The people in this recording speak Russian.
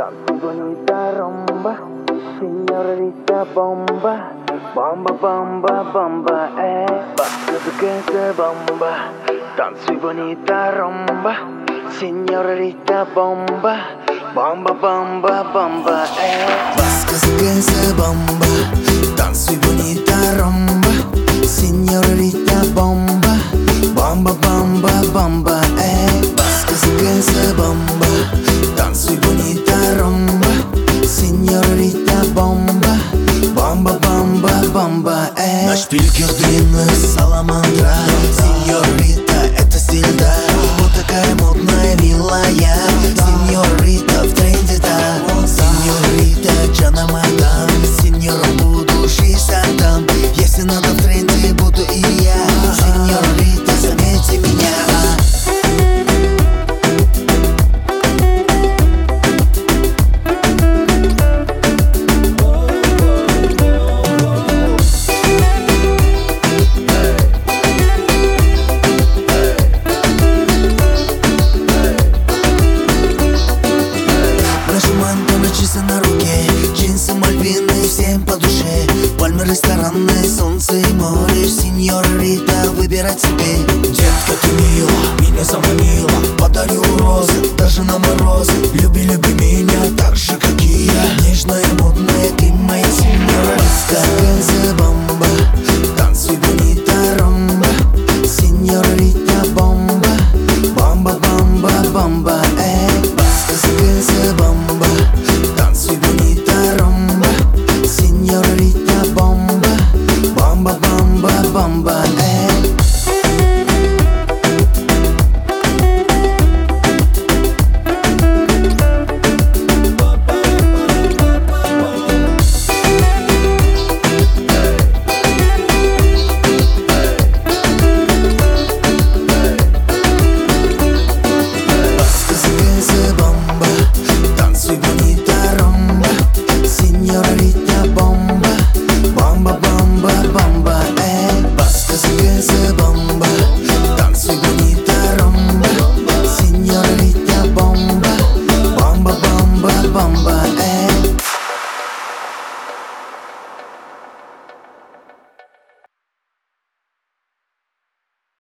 Tanto bonita rumba, señorita bomba. Bomba, bomba, bomba, basta que se bomba. Танцуй bonita rumba, señorita bomba. Bomba, bomba, bomba, Basta que se bomba. Танцуй bonita rumba, señorita bomba. Bomba, bomba, bomba, Basta que se bomba. Танцуй bonita rumba, señorita bomba. Bomba, bomba, bomba, На шпильках длинных саламандра. Сеньорита, это стиль, да. Вот такая модная, милая. Сеньорита, в тренде, да. Сеньорита, Джана мадам. Сеньором буду, жизнь отдам. Если надо в тренде, буду и я. Сеньорита, заметьте меня. Часы на руке, джинсы мальвины, всем по душе. Пальмы, рестораны, солнце и море. Сеньорита, выбирать себе. Детка, ты мила, меня заманила. Подарю розы, даже на морозы.